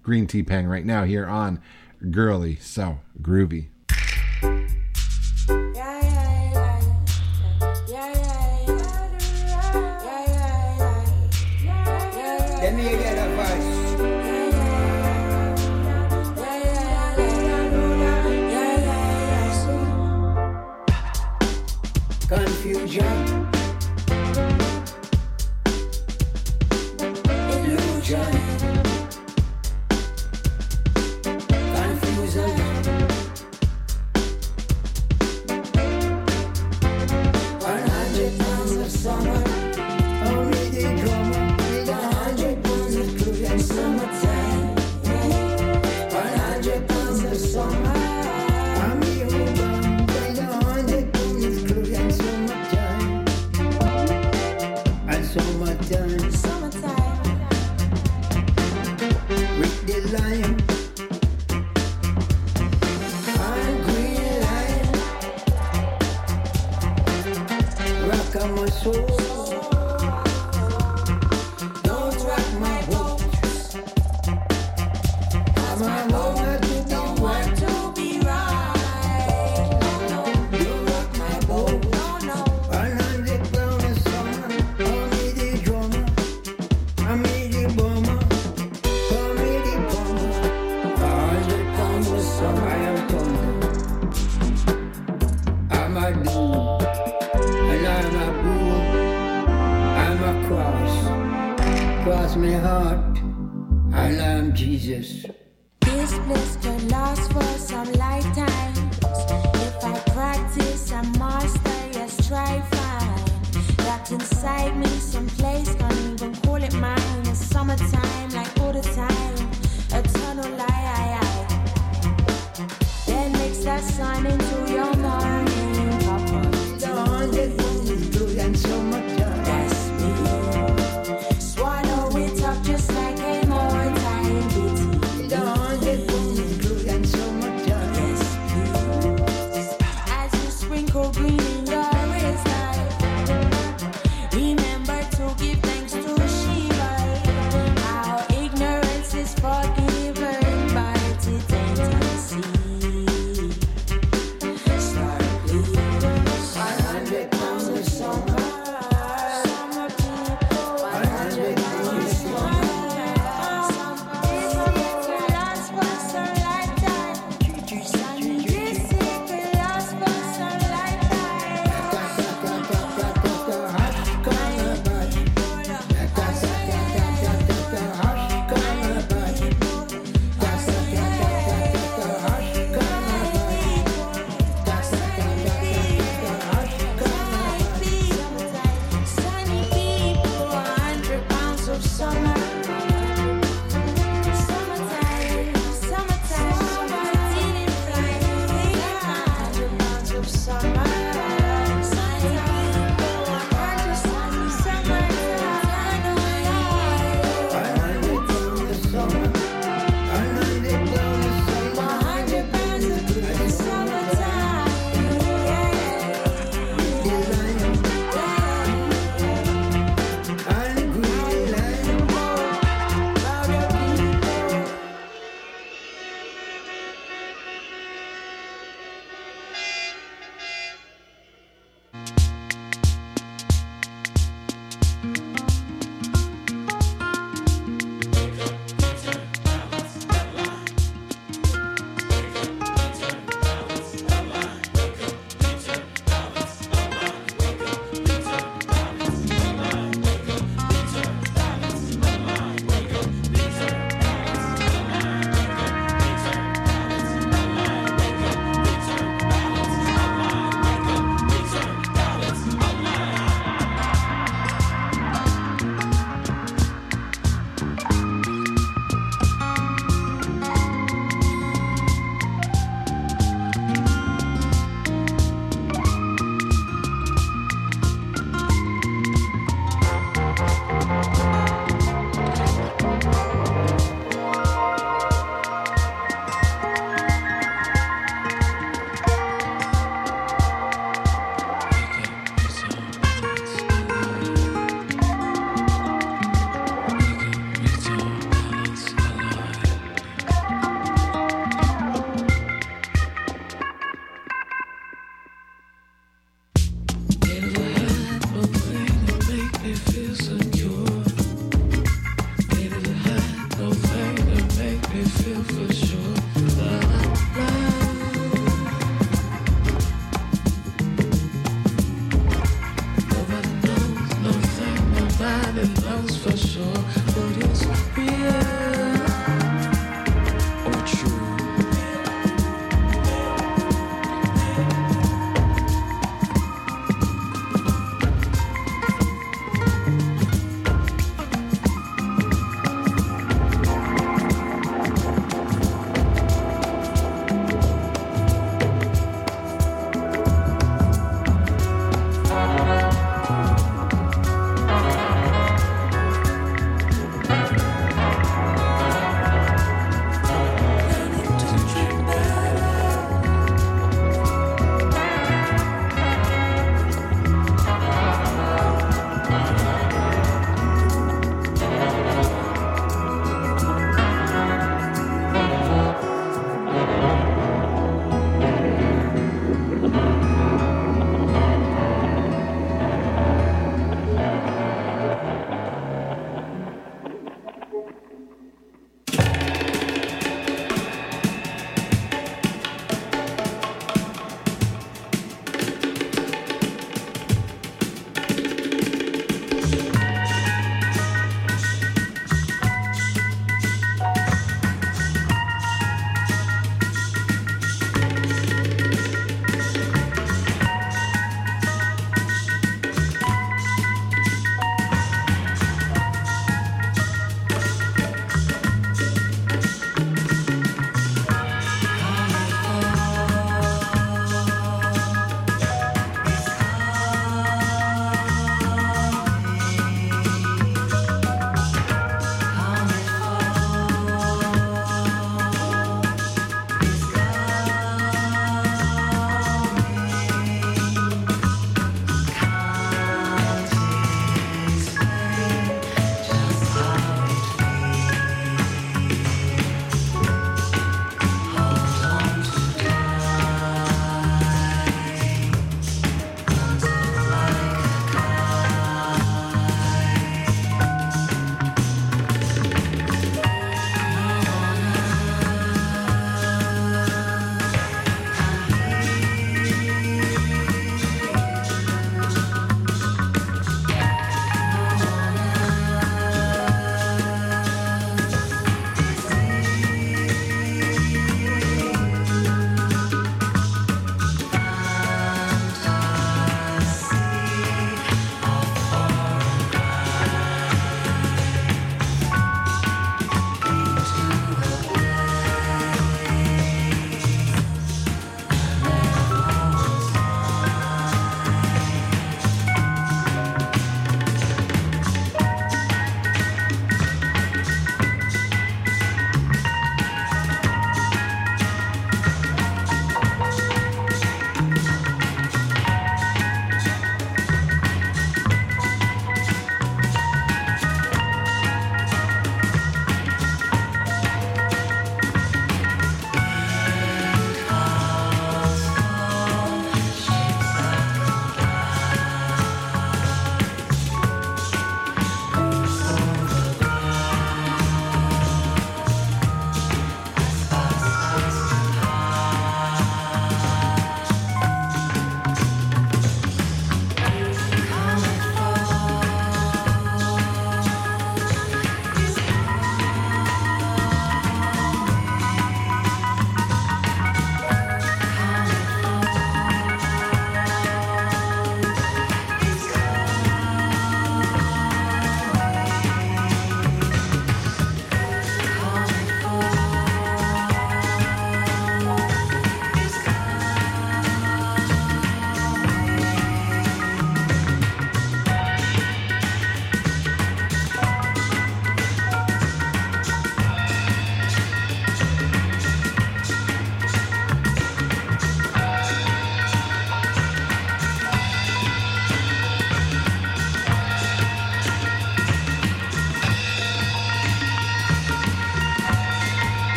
Green Tea Peng right now here on Girly So Groovy. Let me hear that voice. Confusion, illusion, confusion. 100 pounds of summer, only the drummer. 100 pounds of groove and summertime. 100 pounds of summer. I'm the urban. 100 pounds of groove and summertime. And summertime. Summertime. With the lion. And green lion. Rock on my soul. My heart, and I'm Jesus. This bliss could last for some lifetimes. If I practice, I master, yes, try find. That inside me, someplace, can't even call it mine. It's summertime, like all the time. Eternal lie. Then mix that sun into your morning. Papa. The 100 pounds of blue and summertime. That's me. Swallow it up just like a more time. The 100 pounds of blue and summertime. Yes, please. As you sprinkle green in your waistline, remember to give thanks to Shiva. Our ignorance is Nobody feel for sure. Nobody knows, nothing, nobody knows for sure what is real or true.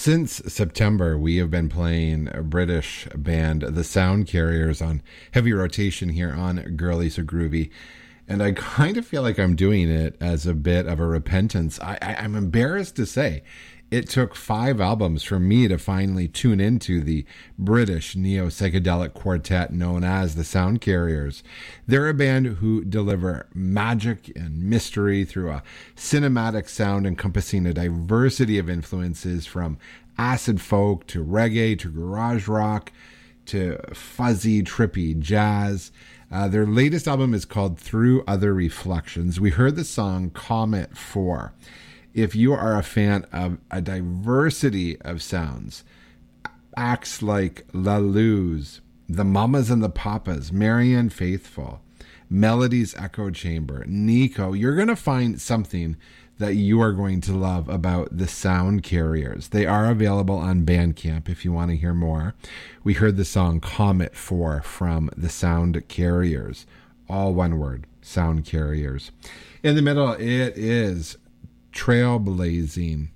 Since September, we have been playing a British band, the Sound Carriers, on heavy rotation here on Girly So Groovy. And I kind of feel like I'm doing it as a bit of a repentance. I'm embarrassed to say it took 5 albums for me to finally tune into the British neo-psychedelic quartet known as the Sound Carriers. They're a band who deliver magic and mystery through a cinematic sound encompassing a diversity of influences from acid folk to reggae to garage rock to fuzzy, trippy jazz. Their latest album is called Through Other Reflections. We heard the song Comet 4. If you are a fan of a diversity of sounds, acts like La Luz, The Mamas and the Papas, Marianne Faithfull, Melody's Echo Chamber, Nico, you're going to find something that you are going to love about the Sound Carriers. They are available on Bandcamp if you want to hear more. We heard the song Comet 4 from the Sound Carriers. All one word, Sound Carriers. In the middle, it is trailblazing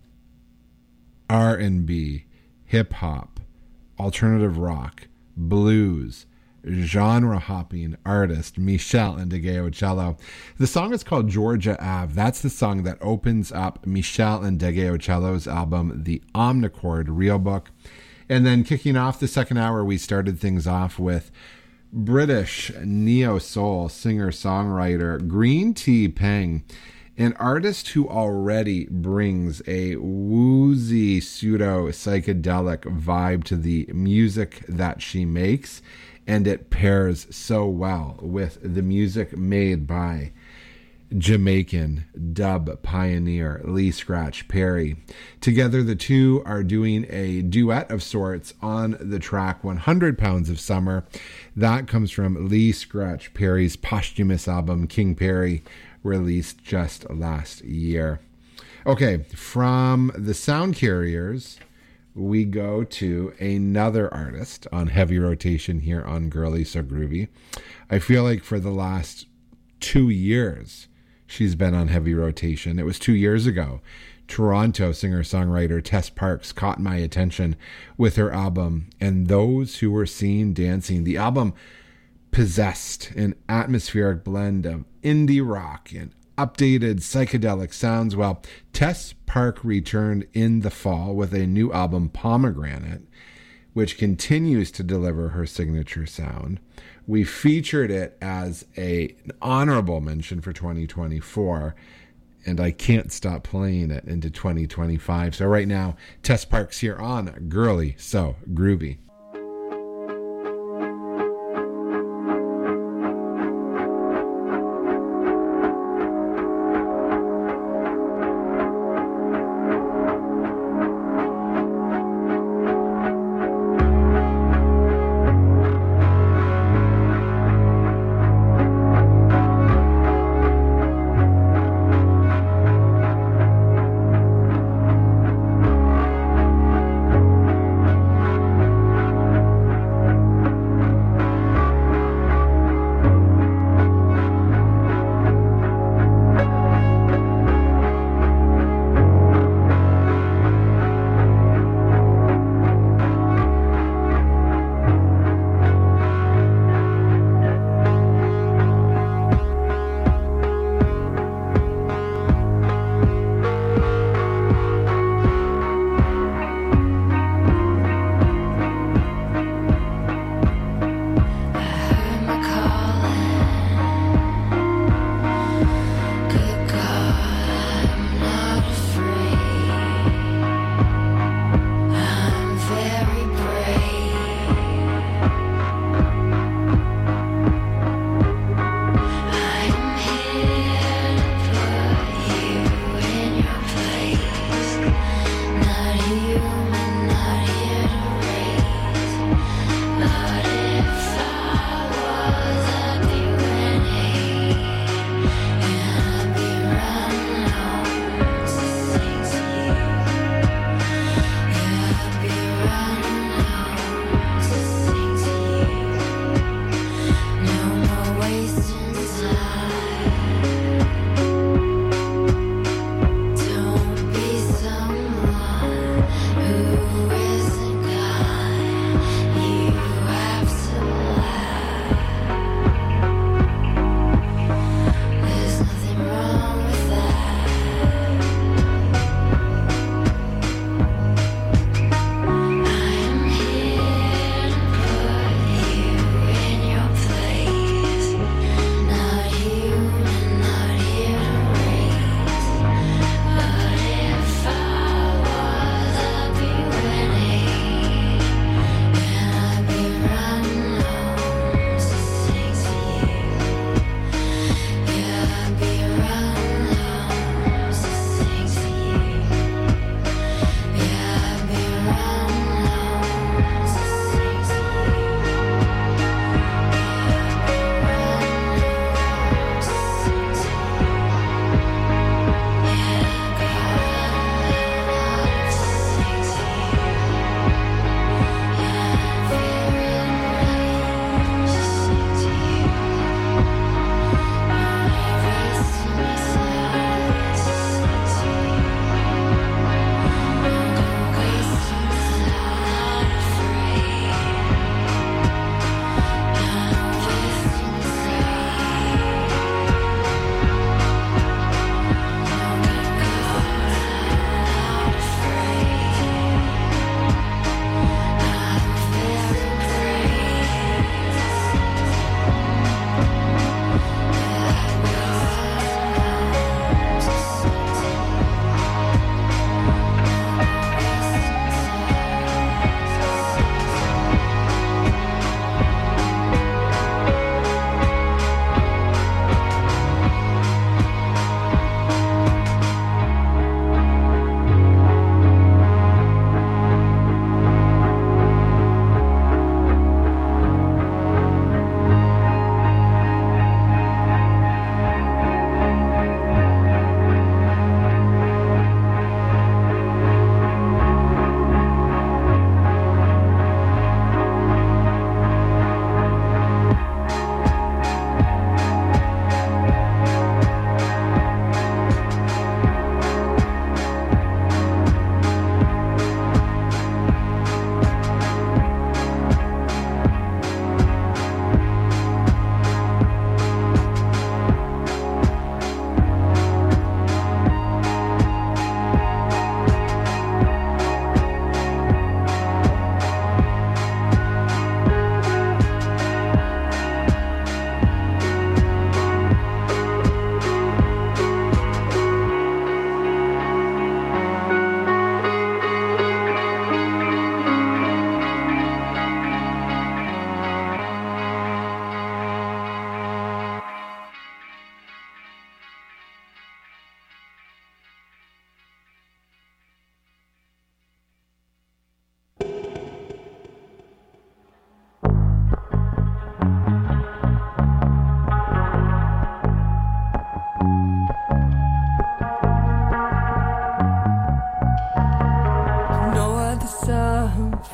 R&B, hip-hop, alternative rock, blues, genre-hopping artist Michelle Ndegeocello. The song is called Georgia Ave. That's the song that opens up Michelle Ndegeocello's album, The Omnichord Real Book. And then kicking off the second hour, we started things off with British neo-soul singer-songwriter Green Tea Peng, an artist who already brings a woozy pseudo-psychedelic vibe to the music that she makes, and it pairs so well with the music made by Jamaican dub pioneer Lee Scratch Perry. Together, the two are doing a duet of sorts on the track 100 Pounds of Summer. That comes from Lee Scratch Perry's posthumous album, King Perry, released just last year. Okay, from the Sound Carriers, we go to another artist on heavy rotation here on Girly So Groovy. I feel like for the last 2 years, she's been on heavy rotation. It was 2 years ago. Toronto singer-songwriter Tess Parks caught my attention with her album, And Those Who Were Seen Dancing. The album possessed an atmospheric blend of indie rock and updated psychedelic sounds. Well, Tess Park returned in the fall with a new album, Pomegranate, which continues to deliver her signature sound. We featured it as an honorable mention for 2024, and I can't stop playing it into 2025. So right now, Tess Parks here on Girly So Groovy.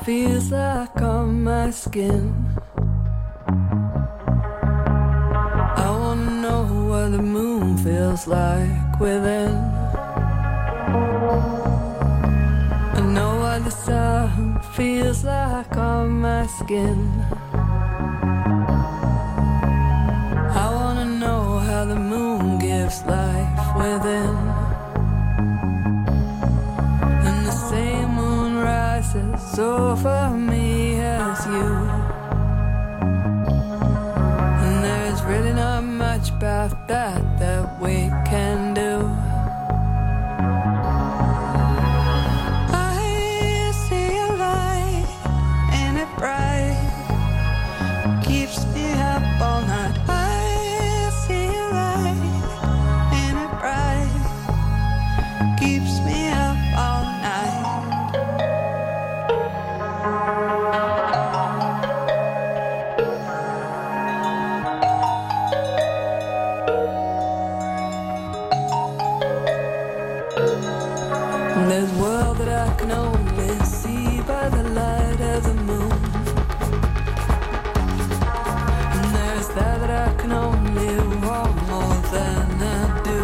feels like on my skin. I wanna know what the moon feels like within. I know what the sun feels like on my skin. I wanna know how the moon gives life within. And the same moon rises over me as you. And there's really not much about that we can do. I see a light and it bright, keeps me up all night. I see a light and it bright, keeps me up all night. And there's a world that I can only see by the light of the moon. And there's that I can only want more than I do.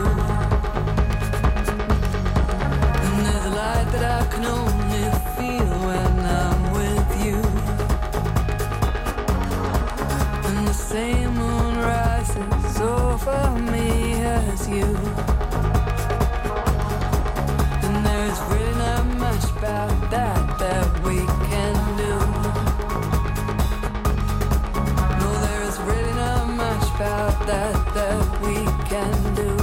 And there's a light that I can only feel when I'm with you. And the same moon rises over me as you. And there's really not much about that we can do. No, there is really not much about that we can do.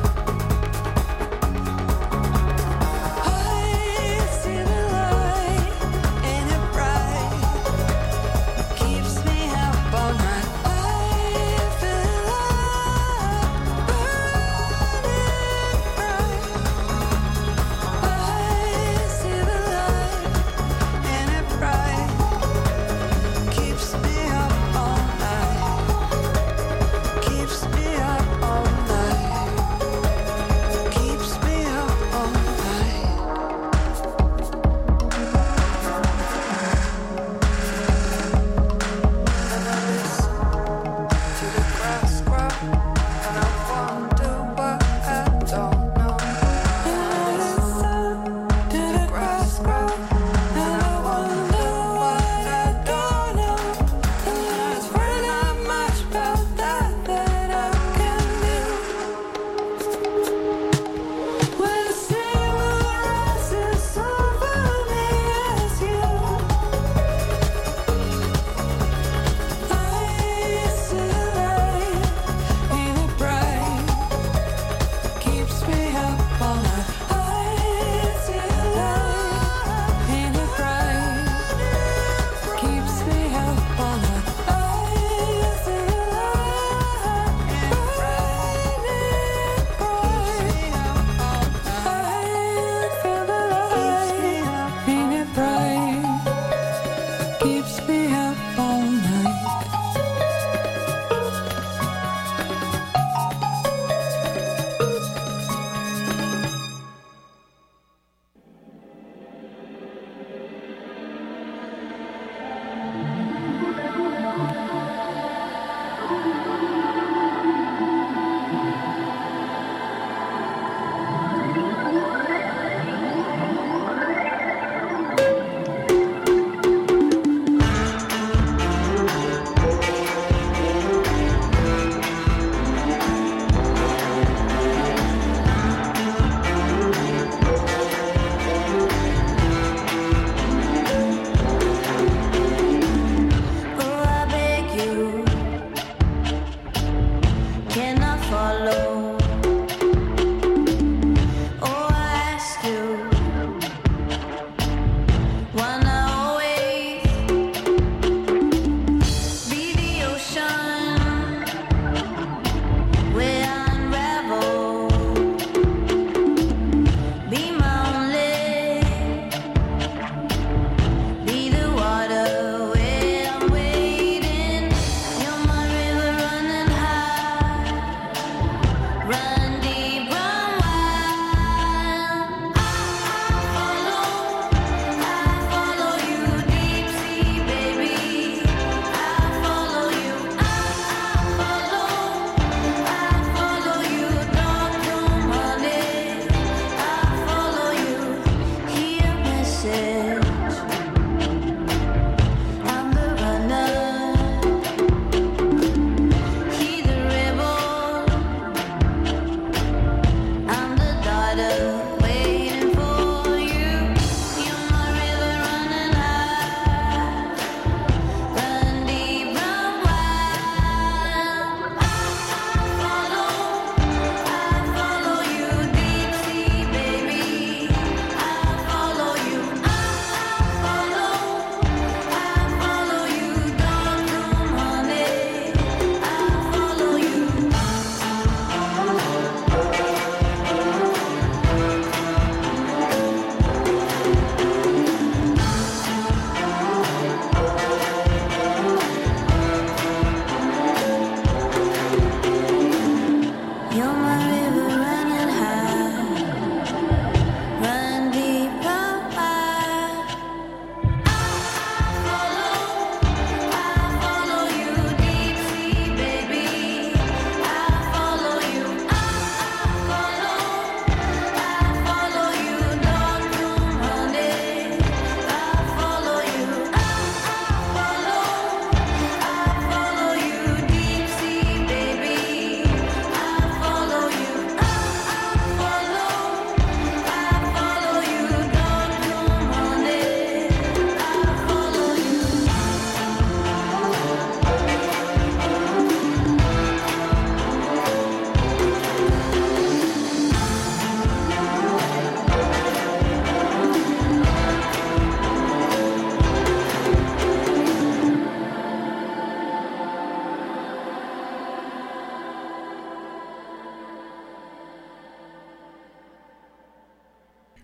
I see the light and it bright, keeps me up all night. I feel the light burning bright. I see the light and it bright, keeps me up all night, keeps me up all night.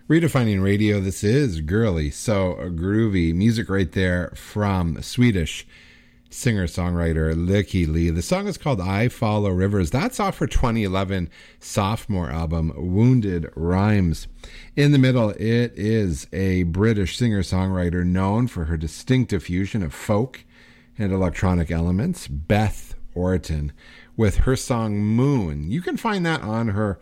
Redefining Radio, this is Girly So Groovy. Music right there from Swedish singer-songwriter Lykke Li. The song is called I Follow Rivers. That's off her 2011 sophomore album, Wounded Rhymes. In the middle, it is a British singer-songwriter known for her distinctive fusion of folk and electronic elements, Beth Orton, with her song Moon. You can find that on her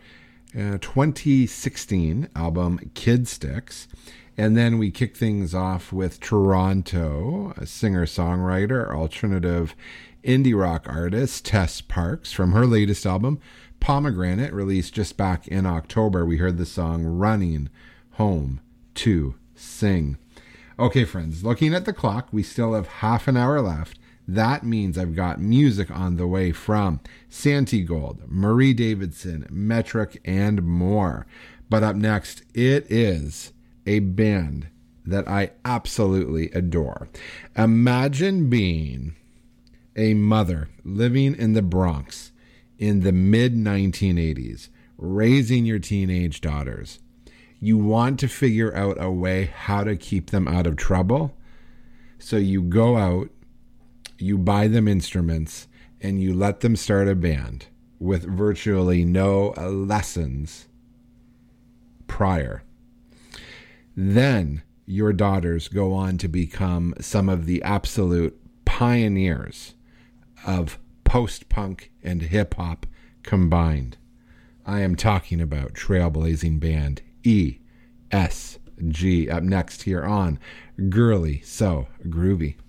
2016 album Kid Sticks. And then we kick things off with Toronto, a singer-songwriter, alternative indie rock artist, Tess Parks, from her latest album, Pomegranate, released just back in October. We heard the song Running Home to Sing. Okay, friends, looking at the clock, we still have half an hour left. That means I've got music on the way from Santigold, Marie Davidson, Metric, and more. But up next, it is a band that I absolutely adore. Imagine being a mother living in the Bronx in the mid-1980s, raising your teenage daughters. You want to figure out a way how to keep them out of trouble, so you go out, you buy them instruments, and you let them start a band with virtually no lessons prior. Then your daughters go on to become some of the absolute pioneers of post-punk and hip-hop combined. I am talking about trailblazing band ESG. Up next here on Girly So Groovy.